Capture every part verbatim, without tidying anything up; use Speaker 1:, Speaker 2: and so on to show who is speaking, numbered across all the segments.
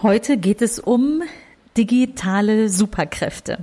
Speaker 1: Heute geht es um digitale Superkräfte.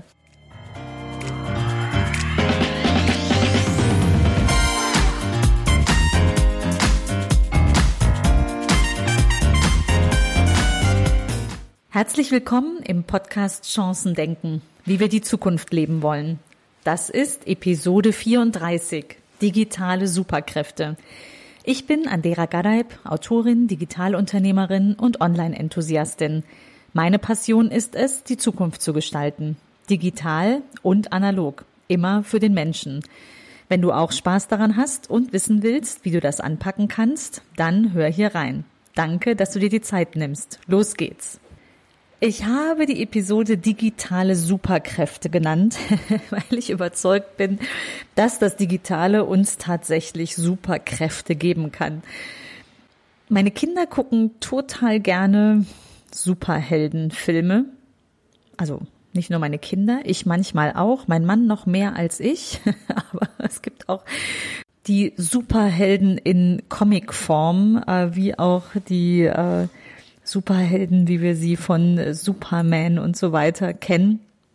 Speaker 1: Herzlich willkommen im Podcast Chancen denken, wie wir die Zukunft leben wollen. Das ist Episode vierunddreißig, digitale Superkräfte. Ich bin Andera Gadeib, Autorin, Digitalunternehmerin und Online-Enthusiastin. Meine Passion ist es, die Zukunft zu gestalten. Digital und analog, immer für den Menschen. Wenn du auch Spaß daran hast und wissen willst, wie du das anpacken kannst, dann hör hier rein. Danke, dass du dir die Zeit nimmst. Los geht's. Ich habe die Episode digitale Superkräfte genannt, weil ich überzeugt bin, dass das Digitale uns tatsächlich Superkräfte geben kann. Meine Kinder gucken total gerne Superheldenfilme. Also nicht nur meine Kinder, ich manchmal auch, mein Mann noch mehr als ich. Aber es gibt auch die Superhelden in Comicform, wie auch die äh, Superhelden, wie wir sie von Superman und so weiter kennen,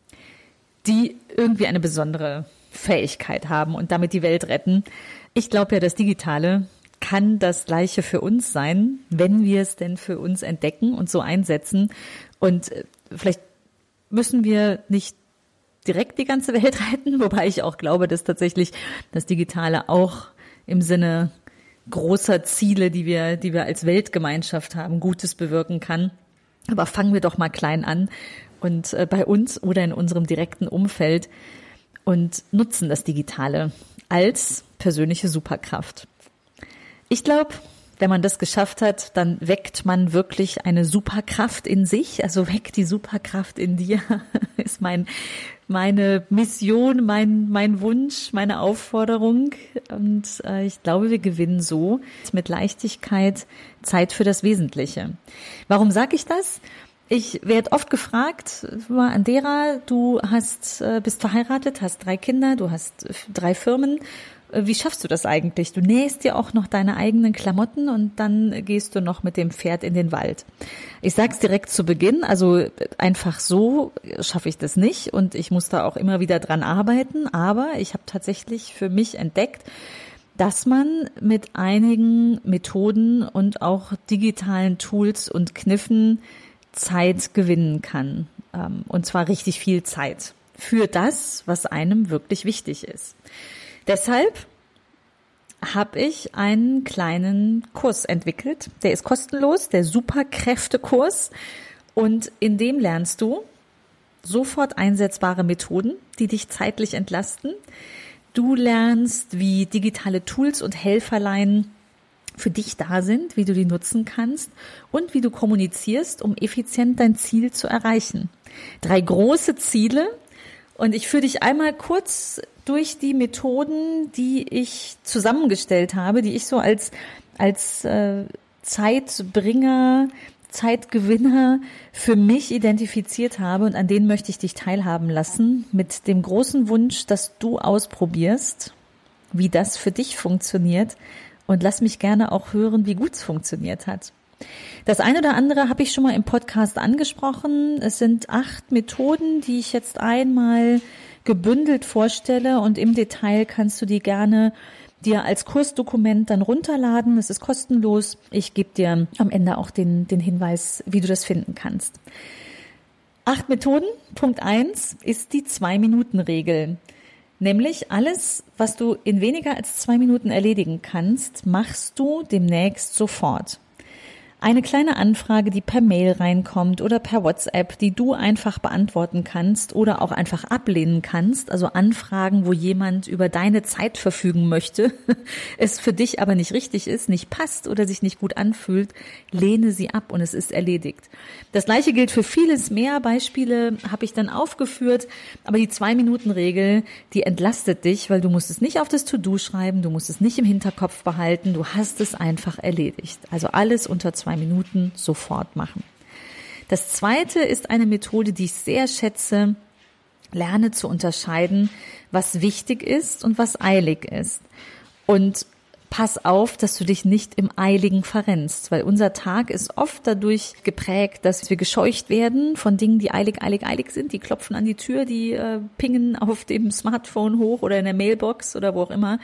Speaker 1: die irgendwie eine besondere Fähigkeit haben und damit die Welt retten. Ich glaube ja, das Digitale kann das Gleiche für uns sein, wenn wir es denn für uns entdecken und so einsetzen. Und vielleicht müssen wir nicht direkt die ganze Welt retten, wobei ich auch glaube, dass tatsächlich das Digitale auch im Sinne großer Ziele, die wir, die wir als Weltgemeinschaft haben, Gutes bewirken kann. Aber fangen wir doch mal klein an und äh, bei uns oder in unserem direkten Umfeld und nutzen das Digitale als persönliche Superkraft. Ich glaube, wenn man das geschafft hat, dann weckt man wirklich eine Superkraft in sich. Also weckt die Superkraft in dir, ist mein, meine Mission, mein, mein Wunsch, meine Aufforderung. Und äh, ich glaube, wir gewinnen so mit Leichtigkeit Zeit für das Wesentliche. Warum sage ich das? Ich werde oft gefragt, Andera, du hast, äh, bist verheiratet, hast drei Kinder, du hast drei Firmen. Wie schaffst du das eigentlich? Du nähst dir auch noch deine eigenen Klamotten und dann gehst du noch mit dem Pferd in den Wald. Ich sag's direkt zu Beginn, also einfach so schaffe ich das nicht und ich muss da auch immer wieder dran arbeiten, aber ich habe tatsächlich für mich entdeckt, dass man mit einigen Methoden und auch digitalen Tools und Kniffen Zeit gewinnen kann. Und zwar richtig viel Zeit für das, was einem wirklich wichtig ist. Deshalb habe ich einen kleinen Kurs entwickelt. Der ist kostenlos, der Superkräftekurs. Und in dem lernst du sofort einsetzbare Methoden, die dich zeitlich entlasten. Du lernst, wie digitale Tools und Helferlein für dich da sind, wie du die nutzen kannst und wie du kommunizierst, um effizient dein Ziel zu erreichen. Drei große Ziele. Und ich führe dich einmal kurz durch die Methoden, die ich zusammengestellt habe, die ich so als als äh, Zeitbringer, Zeitgewinner für mich identifiziert habe und an denen möchte ich dich teilhaben lassen, mit dem großen Wunsch, dass du ausprobierst, wie das für dich funktioniert und lass mich gerne auch hören, wie gut es funktioniert hat. Das eine oder andere habe ich schon mal im Podcast angesprochen. Es sind acht Methoden, die ich jetzt einmal gebündelt vorstelle und im Detail kannst du die gerne dir als Kursdokument dann runterladen. Es ist kostenlos. Ich gebe dir am Ende auch den, den Hinweis, wie du das finden kannst. Acht Methoden. Punkt eins ist die Zwei-Minuten-Regel. Nämlich alles, was du in weniger als zwei Minuten erledigen kannst, machst du demnächst sofort. Eine kleine Anfrage, die per Mail reinkommt oder per WhatsApp, die du einfach beantworten kannst oder auch einfach ablehnen kannst. Also Anfragen, wo jemand über deine Zeit verfügen möchte, es für dich aber nicht richtig ist, nicht passt oder sich nicht gut anfühlt, lehne sie ab und es ist erledigt. Das Gleiche gilt für vieles mehr. Beispiele habe ich dann aufgeführt, aber die Zwei-Minuten-Regel, die entlastet dich, weil du musst es nicht auf das To-Do schreiben, du musst es nicht im Hinterkopf behalten, du hast es einfach erledigt. Also alles unter zwei Minuten sofort machen. Das zweite ist eine Methode, die ich sehr schätze. Lerne zu unterscheiden, was wichtig ist und was eilig ist. Und pass auf, dass du dich nicht im Eiligen verrennst, weil unser Tag ist oft dadurch geprägt, dass wir gescheucht werden von Dingen, die eilig, eilig, eilig sind. Die klopfen an die Tür, die äh, pingen auf dem Smartphone hoch oder in der Mailbox oder wo auch immer.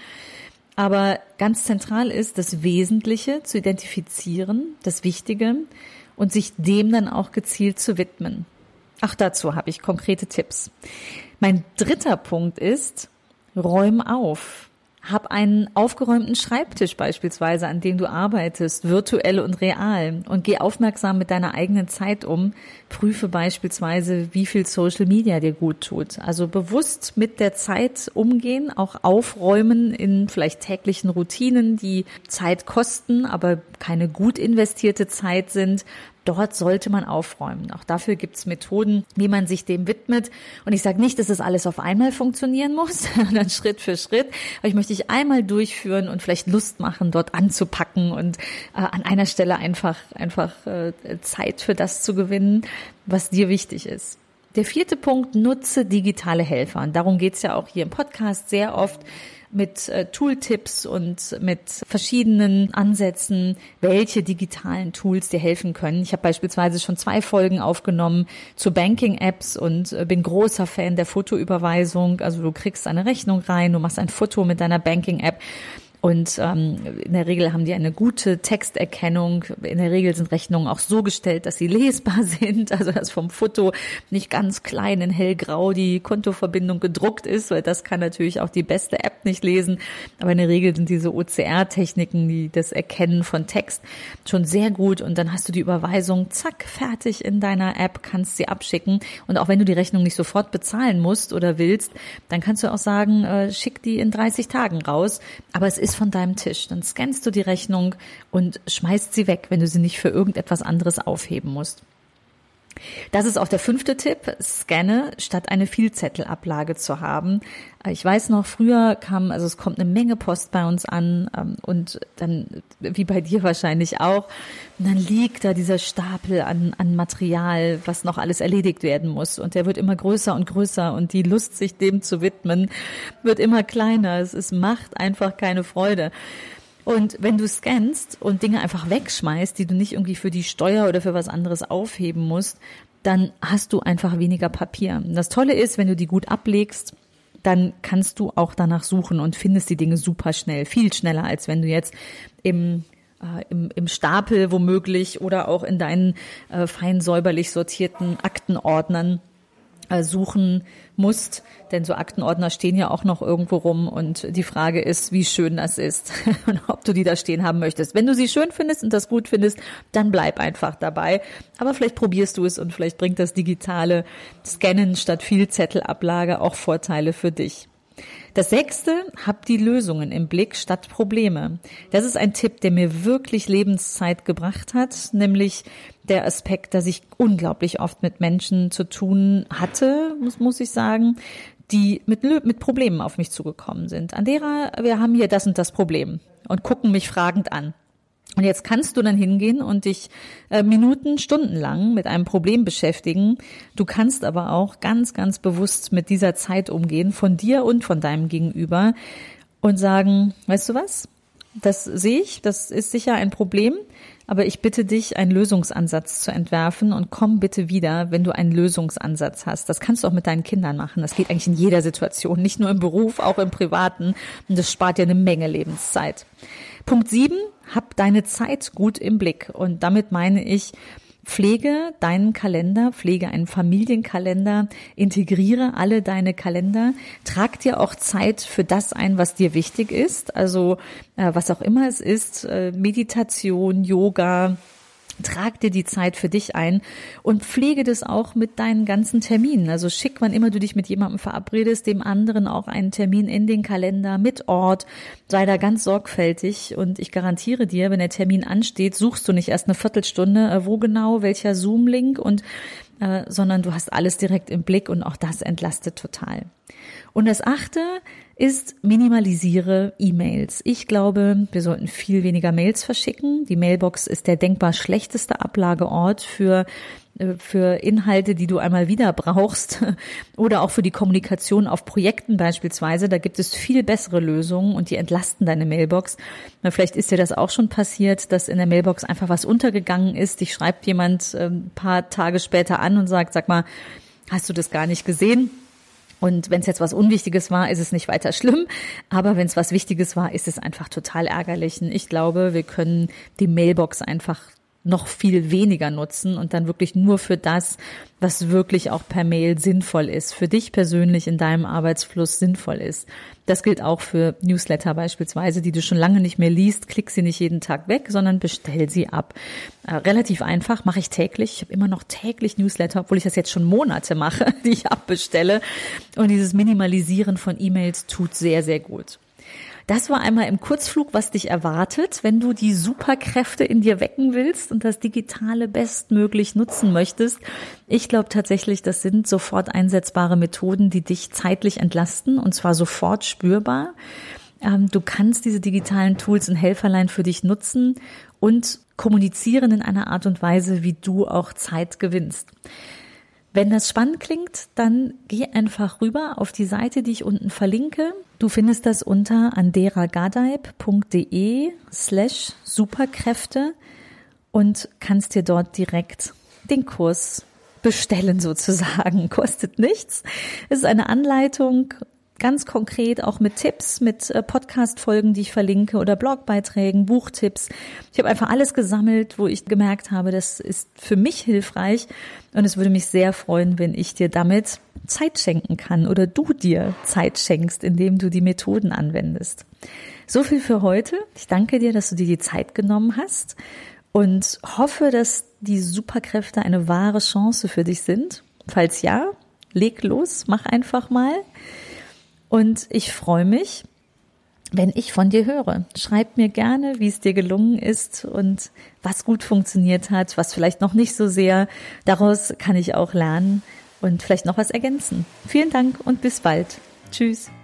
Speaker 1: Aber ganz zentral ist, das Wesentliche zu identifizieren, das Wichtige und sich dem dann auch gezielt zu widmen. Ach, dazu habe ich konkrete Tipps. Mein dritter Punkt ist, räum auf. Hab einen aufgeräumten Schreibtisch beispielsweise, an dem du arbeitest, virtuell und real, und geh aufmerksam mit deiner eigenen Zeit um. Prüfe beispielsweise, wie viel Social Media dir gut tut. Also bewusst mit der Zeit umgehen, auch aufräumen in vielleicht täglichen Routinen, die Zeit kosten, aber keine gut investierte Zeit sind. Dort sollte man aufräumen. Auch dafür gibt's Methoden, wie man sich dem widmet. Und ich sage nicht, dass das alles auf einmal funktionieren muss, sondern Schritt für Schritt. Aber ich möchte dich einmal durchführen und vielleicht Lust machen, dort anzupacken und äh, an einer Stelle einfach, einfach äh, Zeit für das zu gewinnen, was dir wichtig ist. Der vierte Punkt, nutze digitale Helfer. Und darum geht's ja auch hier im Podcast sehr oft, mit äh, Tooltips und mit verschiedenen Ansätzen, welche digitalen Tools dir helfen können. Ich habe beispielsweise schon zwei Folgen aufgenommen zu Banking-Apps und äh, bin großer Fan der Fotoüberweisung. Also du kriegst eine Rechnung rein, du machst ein Foto mit deiner Banking-App. Und ähm, in der Regel haben die eine gute Texterkennung. In der Regel sind Rechnungen auch so gestellt, dass sie lesbar sind. Also dass vom Foto nicht ganz klein in hellgrau die Kontoverbindung gedruckt ist, weil das kann natürlich auch die beste App nicht lesen. Aber in der Regel sind diese O C R-Techniken, die das Erkennen von Text, schon sehr gut. Und dann hast du die Überweisung, zack, fertig in deiner App, kannst sie abschicken. Und auch wenn du die Rechnung nicht sofort bezahlen musst oder willst, dann kannst du auch sagen, äh, schick die in dreißig Tagen raus. Aber es ist von deinem Tisch. Dann scannst du die Rechnung und schmeißt sie weg, wenn du sie nicht für irgendetwas anderes aufheben musst. Das ist auch der fünfte Tipp. Scanne, statt eine Vielzettelablage zu haben. Ich weiß noch, früher kam, also es kommt eine Menge Post bei uns an und dann, wie bei dir wahrscheinlich auch, und dann liegt da dieser Stapel an, an Material, was noch alles erledigt werden muss. Und der wird immer größer und größer und die Lust, sich dem zu widmen, wird immer kleiner. Es, es macht einfach keine Freude. Und wenn du scannst und Dinge einfach wegschmeißt, die du nicht irgendwie für die Steuer oder für was anderes aufheben musst, dann hast du einfach weniger Papier. Und das Tolle ist, wenn du die gut ablegst, dann kannst du auch danach suchen und findest die Dinge super schnell, viel schneller, als wenn du jetzt im äh, im, im Stapel womöglich oder auch in deinen äh, fein säuberlich sortierten Aktenordnern suchen musst, denn so Aktenordner stehen ja auch noch irgendwo rum und die Frage ist, wie schön das ist und ob du die da stehen haben möchtest. Wenn du sie schön findest und das gut findest, dann bleib einfach dabei. Aber vielleicht probierst du es und vielleicht bringt das digitale Scannen statt Vielzettelablage auch Vorteile für dich. Das sechste, hab die Lösungen im Blick statt Probleme. Das ist ein Tipp, der mir wirklich Lebenszeit gebracht hat, nämlich der Aspekt, dass ich unglaublich oft mit Menschen zu tun hatte, muss, muss ich sagen, die mit, mit Problemen auf mich zugekommen sind. Andera, wir haben hier das und das Problem und gucken mich fragend an. Und jetzt kannst du dann hingehen und dich äh, Minuten, Stunden lang mit einem Problem beschäftigen. Du kannst aber auch ganz, ganz bewusst mit dieser Zeit umgehen, von dir und von deinem Gegenüber und sagen, weißt du was? Das sehe ich, das ist sicher ein Problem, aber ich bitte dich, einen Lösungsansatz zu entwerfen und komm bitte wieder, wenn du einen Lösungsansatz hast. Das kannst du auch mit deinen Kindern machen. Das geht eigentlich in jeder Situation, nicht nur im Beruf, auch im Privaten. Und das spart dir eine Menge Lebenszeit. Punkt sieben, hab deine Zeit gut im Blick. Und damit meine ich, pflege deinen Kalender, pflege einen Familienkalender, integriere alle deine Kalender, trag dir auch Zeit für das ein, was dir wichtig ist, also äh, was auch immer es ist, äh, Meditation, Yoga. Trag dir die Zeit für dich ein und pflege das auch mit deinen ganzen Terminen. Also schick, wann immer du dich mit jemandem verabredest, dem anderen auch einen Termin in den Kalender mit Ort. Sei da ganz sorgfältig und ich garantiere dir, wenn der Termin ansteht, suchst du nicht erst eine Viertelstunde, wo genau, welcher Zoom-Link und äh, sondern du hast alles direkt im Blick und auch das entlastet total. Und das achte ist, minimalisiere E-Mails. Ich glaube, wir sollten viel weniger Mails verschicken. Die Mailbox ist der denkbar schlechteste Ablageort für für Inhalte, die du einmal wieder brauchst oder auch für die Kommunikation auf Projekten beispielsweise. Da gibt es viel bessere Lösungen und die entlasten deine Mailbox. Vielleicht ist dir das auch schon passiert, dass in der Mailbox einfach was untergegangen ist. Dich schreibt jemand ein paar Tage später an und sagt, sag mal, hast du das gar nicht gesehen? Und wenn es jetzt was Unwichtiges war, ist es nicht weiter schlimm. Aber wenn es was Wichtiges war, ist es einfach total ärgerlich. Und ich glaube, wir können die Mailbox einfach noch viel weniger nutzen und dann wirklich nur für das, was wirklich auch per Mail sinnvoll ist, für dich persönlich in deinem Arbeitsfluss sinnvoll ist. Das gilt auch für Newsletter beispielsweise, die du schon lange nicht mehr liest. Klick sie nicht jeden Tag weg, sondern bestell sie ab. Äh, relativ einfach, mache ich täglich. Ich habe immer noch täglich Newsletter, obwohl ich das jetzt schon Monate mache, die ich abbestelle. Und dieses Minimalisieren von E-Mails tut sehr, sehr gut. Das war einmal im Kurzflug, was dich erwartet, wenn du die Superkräfte in dir wecken willst und das Digitale bestmöglich nutzen möchtest. Ich glaube tatsächlich, das sind sofort einsetzbare Methoden, die dich zeitlich entlasten und zwar sofort spürbar. Du kannst diese digitalen Tools und Helferlein für dich nutzen und kommunizieren in einer Art und Weise, wie du auch Zeit gewinnst. Wenn das spannend klingt, dann geh einfach rüber auf die Seite, die ich unten verlinke. Du findest das unter anderagadeib.de slash Superkräfte und kannst dir dort direkt den Kurs bestellen sozusagen. Kostet nichts. Es ist eine Anleitung, ganz konkret auch mit Tipps, mit Podcast-Folgen, die ich verlinke oder Blogbeiträgen, Buchtipps. Ich habe einfach alles gesammelt, wo ich gemerkt habe, das ist für mich hilfreich und es würde mich sehr freuen, wenn ich dir damit Zeit schenken kann oder du dir Zeit schenkst, indem du die Methoden anwendest. So viel für heute. Ich danke dir, dass du dir die Zeit genommen hast und hoffe, dass die Superkräfte eine wahre Chance für dich sind. Falls ja, leg los, mach einfach mal. Und ich freue mich, wenn ich von dir höre. Schreib mir gerne, wie es dir gelungen ist und was gut funktioniert hat, was vielleicht noch nicht so sehr. Daraus kann ich auch lernen und vielleicht noch was ergänzen. Vielen Dank und bis bald. Tschüss.